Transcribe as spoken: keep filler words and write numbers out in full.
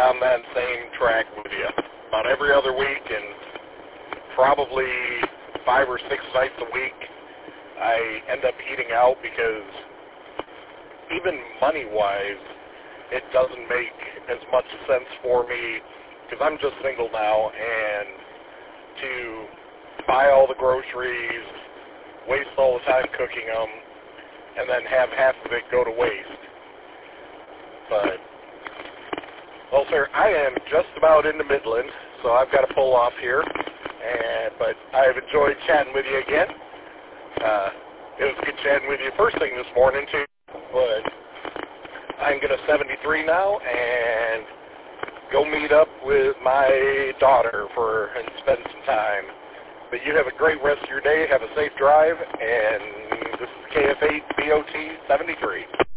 on that same track with you. About every other week and probably five or six nights a week, I end up eating out because even money-wise, it doesn't make as much sense for me because I'm just single now, and to buy all the groceries, waste all the time cooking them, and then have half of it go to waste. But, well, sir, I am just about into Midland, so I've got to pull off here. And but I've enjoyed chatting with you again. Uh, it was good chatting with you first thing this morning, too. But I'm going to seventy-three now and go meet up with my daughter for and spend some time. But you have a great rest of your day. Have a safe drive. And this is K F eight B O T seventy-three.